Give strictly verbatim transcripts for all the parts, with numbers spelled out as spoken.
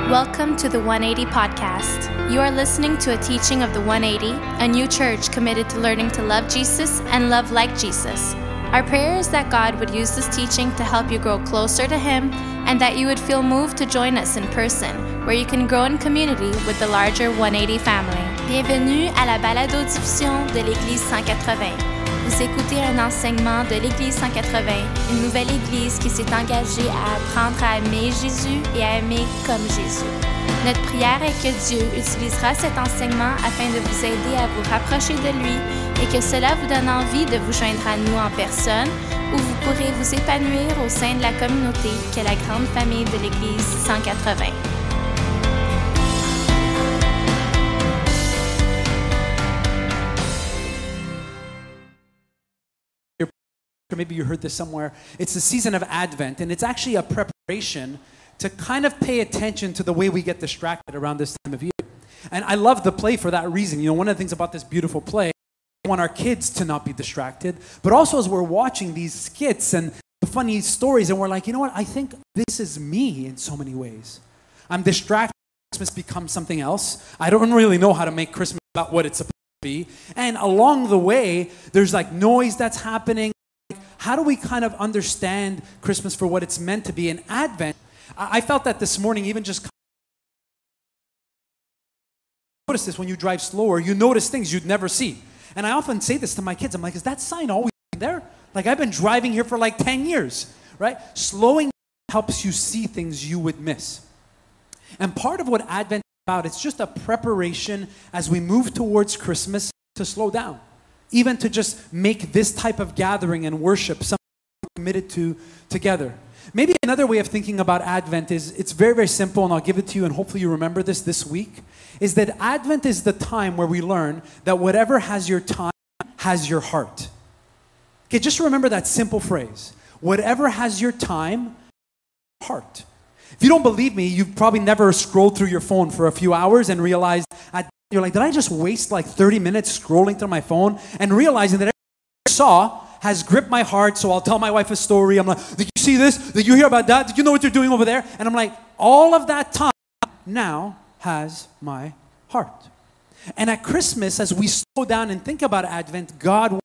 Welcome to the one eighty Podcast. You are listening to a teaching of the one eighty, a new church committed to learning to love Jesus and love like Jesus. Our prayer is that God would use this teaching to help you grow closer to Him and that you would feel moved to join us in person, where you can grow in community with the larger one eighty family. Bienvenue à la balado-diffusion de l'Église cent quatre-vingts. Vous écoutez un enseignement de l'Église cent quatre-vingts, une nouvelle Église qui s'est engagée à apprendre à aimer Jésus et à aimer comme Jésus. Notre prière est que Dieu utilisera cet enseignement afin de vous aider à vous rapprocher de lui et que cela vous donne envie de vous joindre à nous en personne, où vous pourrez vous épanouir au sein de la communauté qu'est la grande famille de l'Église cent quatre-vingts. Or maybe you heard this somewhere. It's the season of Advent, and it's actually a preparation to kind of pay attention to the way we get distracted around this time of year. And I love the play for that reason. You know, one of the things about this beautiful play, we want our kids to not be distracted, but also as we're watching these skits and the funny stories, and we're like, you know what, I think this is me in so many ways. I'm distracted. Christmas becomes something else. I don't really know how to make Christmas about what it's supposed to be. And along the way, there's like noise that's happening. How do we kind of understand Christmas for what it's meant to be? In Advent, I felt that this morning, even just notice this when you drive slower, you notice things you'd never see. And I often say this to my kids. I'm like, is that sign always there? Like, I've been driving here for like ten years, right? Slowing helps you see things you would miss. And part of what Advent is about, it's just a preparation as we move towards Christmas to slow down. Even to just make this type of gathering and worship something we're committed to together. Maybe another way of thinking about Advent is, it's very, very simple, and I'll give it to you, and hopefully you remember this this week, is that Advent is the time where we learn that whatever has your time has your heart. Okay, just remember that simple phrase. Whatever has your time, heart. If you don't believe me, you've probably never scrolled through your phone for a few hours and realized at You're like, did I just waste like thirty minutes scrolling through my phone and realizing that everything I saw has gripped my heart, so I'll tell my wife a story. I'm like, did you see this? Did you hear about that? Did you know what they're doing over there? And I'm like, all of that time now has my heart. And at Christmas, as we slow down and think about Advent, God,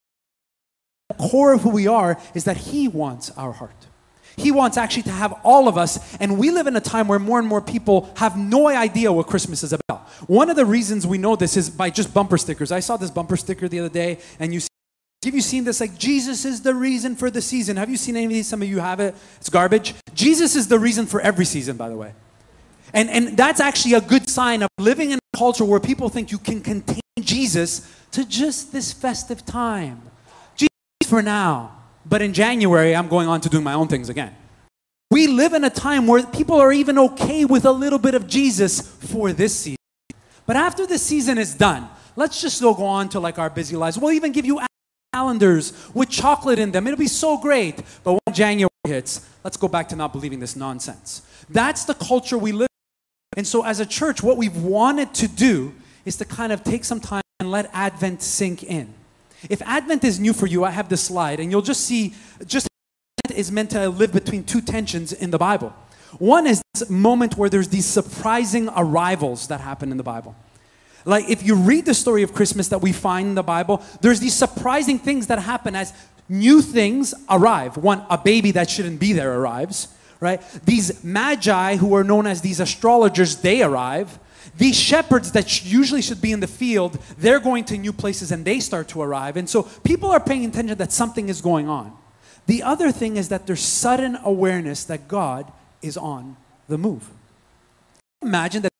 the core of who we are is that He wants our heart. He wants actually to have all of us, and we live in a time where more and more people have no idea what Christmas is about. One of the reasons we know this is by just bumper stickers. I saw this bumper sticker the other day, and you see, have you seen this? Like, Jesus is the reason for the season. Have you seen any of these? Some of you have it. It's garbage. Jesus is the reason for every season, by the way. And, and that's actually a good sign of living in a culture where people think you can contain Jesus to just this festive time. Jesus for now. But in January, I'm going on to doing my own things again. We live in a time where people are even okay with a little bit of Jesus for this season. But after the season is done, let's just go on to like our busy lives. We'll even give you calendars with chocolate in them. It'll be so great. But when January hits, let's go back to not believing this nonsense. That's the culture we live in. And so as a church, what we've wanted to do is to kind of take some time and let Advent sink in. If Advent is new for you, I have this slide, and you'll just see, just Advent is meant to live between two tensions in the Bible. One is this moment where there's these surprising arrivals that happen in the Bible. Like, if you read the story of Christmas that we find in the Bible, there's these surprising things that happen as new things arrive. One, a baby that shouldn't be there arrives, right? These magi, who are known as these astrologers, they arrive. These shepherds that usually should be in the field, they're going to new places and they start to arrive. And so people are paying attention that something is going on. The other thing is that there's sudden awareness that God is on the move. Imagine that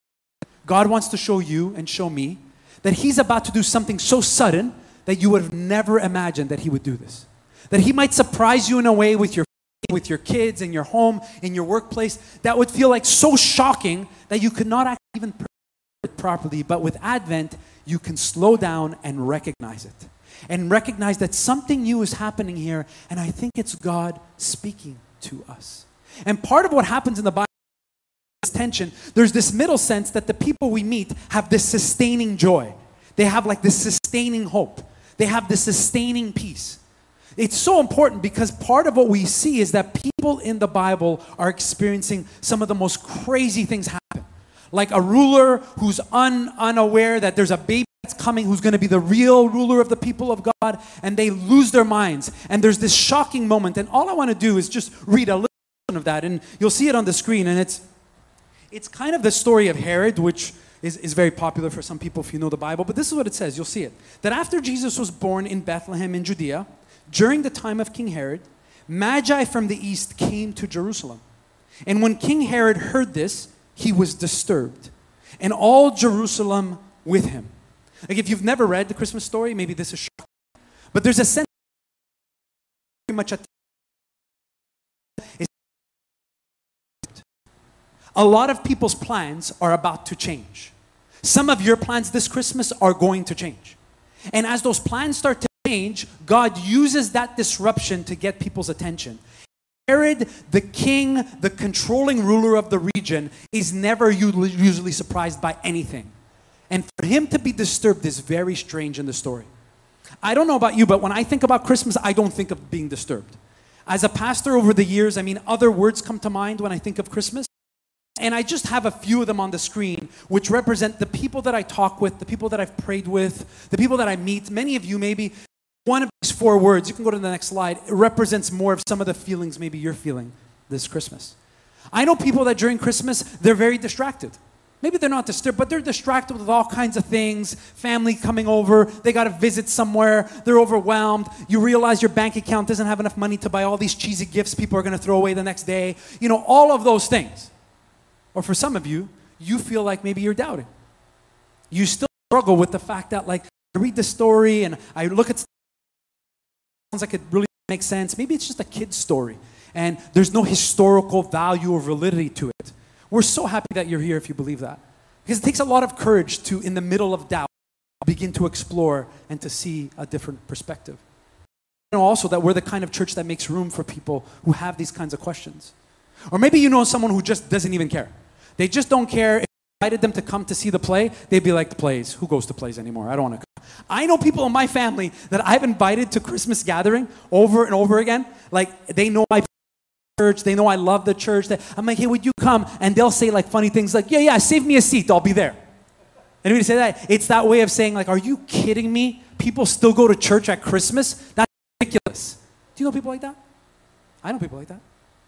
God wants to show you and show me that He's about to do something so sudden that you would have never imagined that He would do this. That He might surprise you in a way with your with your kids, in your home, in your workplace, that would feel like so shocking that you could not actually even prepare it properly. But with Advent, you can slow down and recognize it. And recognize that something new is happening here, and I think it's God speaking to us. And part of what happens in the Bible is tension. There's this middle sense that the people we meet have this sustaining joy. They have like this sustaining hope. They have this sustaining peace. It's so important because part of what we see is that people in the Bible are experiencing some of the most crazy things happen. Like a ruler who's un, unaware that there's a baby that's coming who's going to be the real ruler of the people of God, and they lose their minds. And there's this shocking moment. And all I want to do is just read a little of that, and you'll see it on the screen. And it's it's kind of the story of Herod, which is, is very popular for some people if you know the Bible. But this is what it says. You'll see it. That after Jesus was born in Bethlehem in Judea, during the time of King Herod, Magi from the east came to Jerusalem. And when King Herod heard this, he was disturbed, and all Jerusalem with him. Like, if you've never read the Christmas story, maybe this is shocking. But there's a sense very much at a lot of people's plans are about to change. Some of your plans this Christmas are going to change. And as those plans start to change, God uses that disruption to get people's attention. Herod, the king, the controlling ruler of the region, is never usually surprised by anything. And for him to be disturbed is very strange in the story. I don't know about you, but when I think about Christmas, I don't think of being disturbed. As a pastor over the years, I mean, other words come to mind when I think of Christmas. And I just have a few of them on the screen, which represent the people that I talk with, the people that I've prayed with, the people that I meet. Many of you, maybe one of these four words, you can go to the next slide, it represents more of some of the feelings maybe you're feeling this Christmas. I know people that during Christmas, they're very distracted. Maybe they're not disturbed, but they're distracted with all kinds of things. Family coming over, they got to visit somewhere, they're overwhelmed. You realize your bank account doesn't have enough money to buy all these cheesy gifts people are going to throw away the next day. You know, all of those things. Or for some of you, you feel like maybe you're doubting. You still struggle with the fact that, like, I read the story and I look at, sounds like it really makes sense. Maybe it's just a kid's story and there's no historical value or validity to it. We're so happy that you're here if you believe that. Because it takes a lot of courage to, in the middle of doubt, begin to explore and to see a different perspective. You know also that we're the kind of church that makes room for people who have these kinds of questions. Or maybe you know someone who just doesn't even care. They just don't care. If you invited them to come to see the play, they'd be like, the plays, who goes to plays anymore? I don't want to come. I know people in my family that I've invited to Christmas gathering over and over again. Like, they know I church, they know I love the church. I'm like, hey, would you come? And they'll say like funny things like, yeah, yeah, save me a seat, I'll be there. Anybody say that? It's that way of saying like, are you kidding me? People still go to church at Christmas? That's ridiculous. Do you know people like that? I know people like that.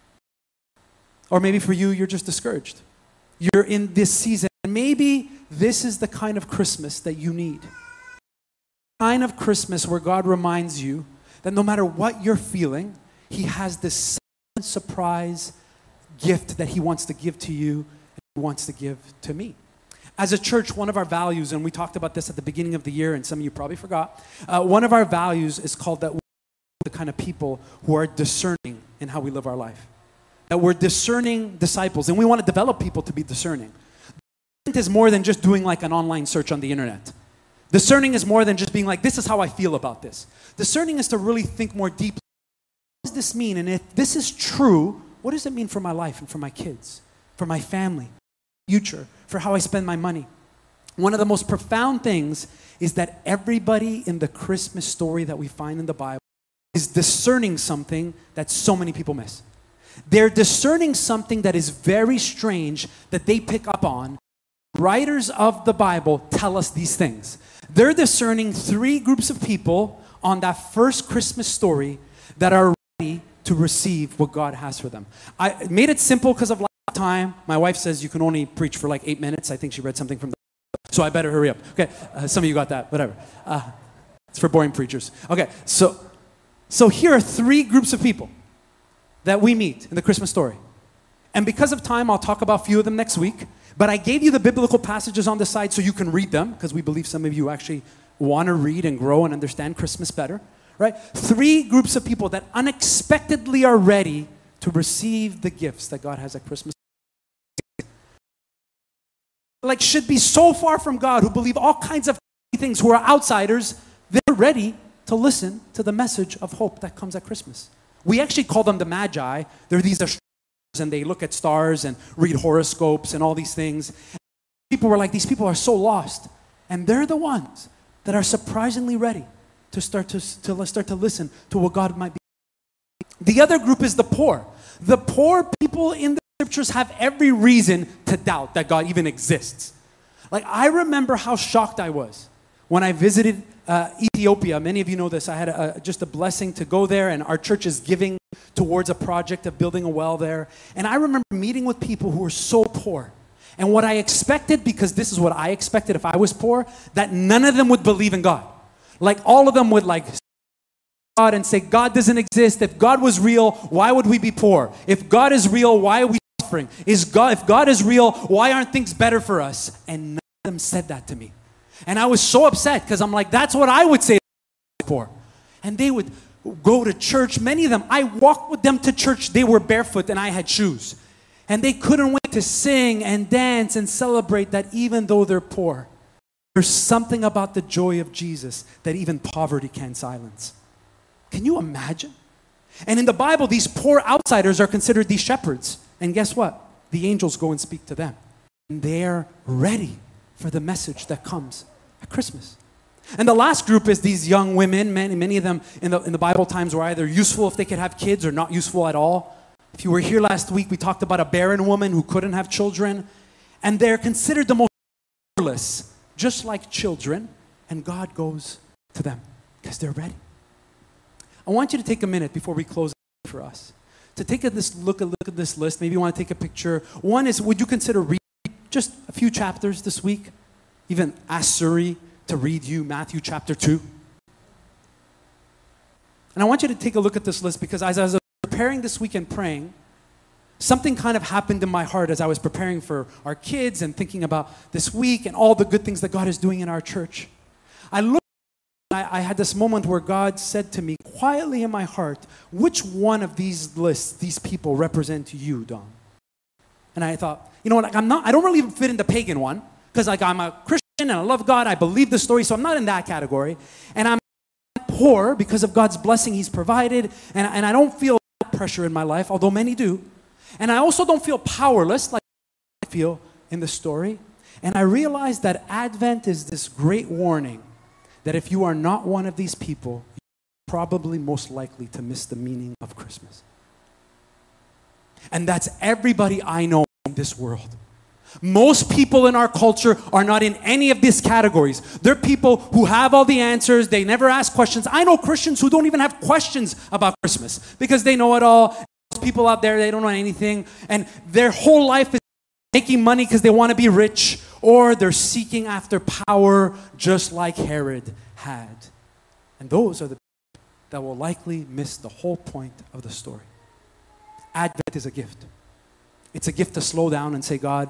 Or maybe for you, you're just discouraged. You're in this season. Maybe this is the kind of Christmas that you need. The kind of Christmas where God reminds you that no matter what you're feeling, He has this surprise gift that He wants to give to you and He wants to give to me. As a church, one of our values, and we talked about this at the beginning of the year, and some of you probably forgot, uh, one of our values is called that we're the kind of people who are discerning in how we live our life. That we're discerning disciples, and we want to develop people to be discerning. Discernment is more than just doing like an online search on the internet. Discerning is more than just being like, this is how I feel about this. Discerning is to really think more deeply. What does this mean? And if this is true, what does it mean for my life and for my kids, for my family, future, for how I spend my money? One of the most profound things is that everybody in the Christmas story that we find in the Bible is discerning something that so many people miss. They're discerning something that is very strange that they pick up on. Writers of the Bible tell us these things. They're discerning three groups of people on that first Christmas story that are ready to receive what God has for them. I made it simple because of time. My wife says you can only preach for like eight minutes. I think she read something from the so I better hurry up. Okay, uh, some of you got that, whatever. Uh, it's for boring preachers. Okay, so so here are three groups of people that we meet in the Christmas story. And because of time, I'll talk about a few of them next week. But I gave you the biblical passages on the side so you can read them, because we believe some of you actually want to read and grow and understand Christmas better, right? Three groups of people that unexpectedly are ready to receive the gifts that God has at Christmas. Like should be so far from God, who believe all kinds of things, who are outsiders, they're ready to listen to the message of hope that comes at Christmas. We actually call them the Magi. They're these astrologers, and they look at stars and read horoscopes and all these things. People were like, these people are so lost. And they're the ones that are surprisingly ready to start to, to start to listen to what God might be. The other group is the poor. The poor people in the scriptures have every reason to doubt that God even exists. Like, I remember how shocked I was when I visited uh, Ethiopia. Many of you know this. I had a, just a blessing to go there, and our church is giving towards a project of building a well there. And I remember meeting with people who were so poor. And what I expected, because this is what I expected if I was poor, that none of them would believe in God. Like, all of them would like God and say, God doesn't exist. If God was real, why would we be poor? If God is real, why are we suffering? Is God, if God is real, why aren't things better for us? And none of them said that to me. And I was so upset because I'm like, that's what I would say if I was poor. And they would go to church. Many of them, I walked with them to church. They were barefoot and I had shoes. And they couldn't wait to sing and dance and celebrate that even though they're poor. There's something about the joy of Jesus that even poverty can't silence. Can you imagine? And in the Bible, these poor outsiders are considered these shepherds. And guess what? The angels go and speak to them. And they're ready for the message that comes at Christmas. And the last group is these young women. Many, many of them in the, in the Bible times were either useful if they could have kids or not useful at all. If you were here last week, we talked about a barren woman who couldn't have children. And they're considered the most powerless, just like children. And God goes to them because they're ready. I want you to take a minute before we close for us to take a this look, a look at this list. Maybe you want to take a picture. One is, would you consider reading just a few chapters this week? Even ask Suri to read you Matthew chapter two. And I want you to take a look at this list because as I was preparing this week and praying, something kind of happened in my heart as I was preparing for our kids and thinking about this week and all the good things that God is doing in our church. I looked I, I had this moment where God said to me quietly in my heart, which one of these lists, these people represent you, Don? And I thought, you know what, like I'm not, I don't really fit in the pagan one because like I'm a Christian and I love God, I believe the story, so I'm not in that category. And I'm poor because of God's blessing He's provided, and, and I don't feel pressure in my life, although many do. And I also don't feel powerless like I feel in the story. And I realized that Advent is this great warning that if you are not one of these people, you're probably most likely to miss the meaning of Christmas. And that's everybody I know in this world. Most people in our culture are not in any of these categories. They're people who have all the answers. They never ask questions. I know Christians who don't even have questions about Christmas because they know it all. Most people out there, they don't know anything. And their whole life is making money because they want to be rich, or they're seeking after power just like Herod had. And those are the people that will likely miss the whole point of the story. Advent is a gift. It's a gift to slow down and say, God,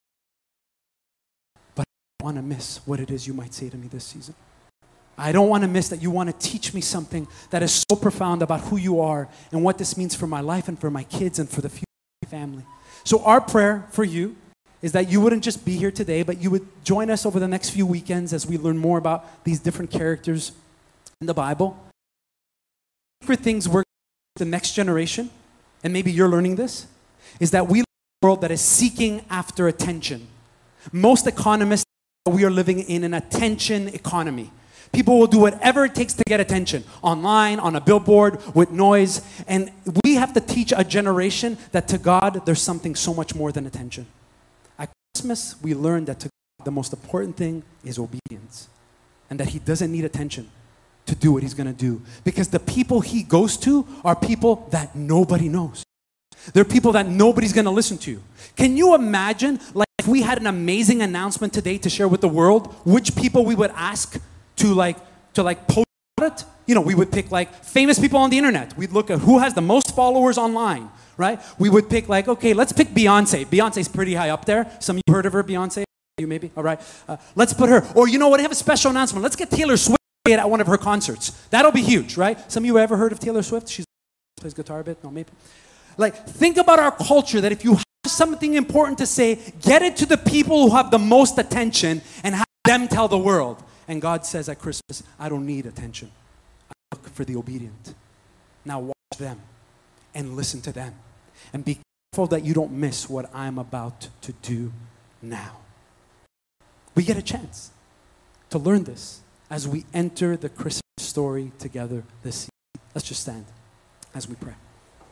but I don't want to miss what it is you might say to me this season. I don't want to miss that you want to teach me something that is so profound about who you are and what this means for my life and for my kids and for the future of my family. So our prayer for you is that you wouldn't just be here today, but you would join us over the next few weekends as we learn more about these different characters in the Bible. For things we're the next generation, and maybe you're learning this, is that we live in a world that is seeking after attention. Most economists, we are living in an attention economy. People will do whatever it takes to get attention, online, on a billboard, with noise. And we have to teach a generation that to God, there's something so much more than attention. At Christmas, we learn that to God, the most important thing is obedience. And that He doesn't need attention to do what He's going to do. Because the people He goes to are people that nobody knows. They're people that nobody's going to listen to. Can you imagine, like, if we had an amazing announcement today to share with the world, which people we would ask to like to like post about it? You know, we would pick like famous people on the internet. We'd look at who has the most followers online, right? We would pick like, okay, let's pick Beyonce. Beyonce's pretty high up there. Some of you heard of her, Beyonce? You maybe? All right. Uh, let's put her. Or you know what? I have a special announcement. Let's get Taylor Swift at one of her concerts. That'll be huge, right? Some of you ever heard of Taylor Swift? She plays guitar a bit. No, maybe. Like, think about our culture that if you have something important to say, get it to the people who have the most attention and have them tell the world. And God says at Christmas, I don't need attention. I look for the obedient. Now watch them and listen to them. And be careful that you don't miss what I'm about to do now. We get a chance to learn this as we enter the Christmas story together this season. Let's just stand as we pray.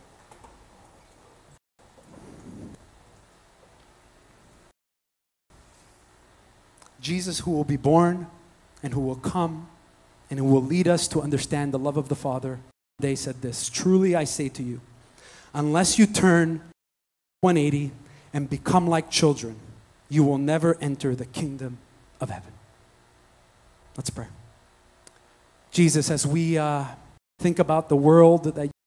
Jesus, who will be born and who will come and who will lead us to understand the love of the Father, they said this, truly I say to you, unless you turn one eighty and become like children, you will never enter the kingdom of heaven. Let's pray. Jesus, as we uh, think about the world that you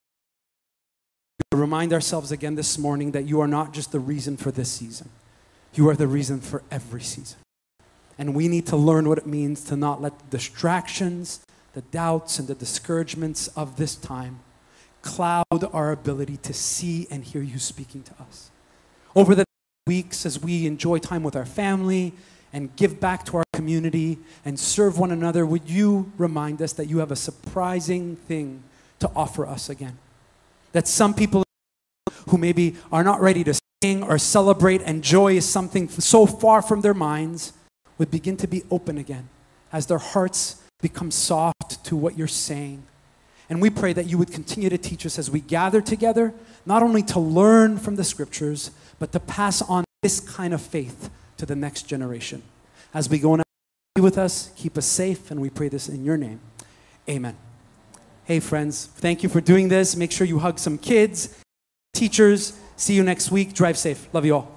remind ourselves again this morning that you are not just the reason for this season. You are the reason for every season. And we need to learn what it means to not let the distractions, the doubts, and the discouragements of this time cloud our ability to see and hear you speaking to us. Over the weeks, as we enjoy time with our family and give back to our community and serve one another, would you remind us that you have a surprising thing to offer us again? That some people who maybe are not ready to sing or celebrate and joy is something so far from their minds would begin to be open again as their hearts become soft to what you're saying. And we pray that you would continue to teach us as we gather together, not only to learn from the scriptures, but to pass on this kind of faith to the next generation. As we go now, be with us, keep us safe, and we pray this in your name. Amen. Hey friends, thank you for doing this. Make sure you hug some kids, teachers. See you next week. Drive safe. Love you all.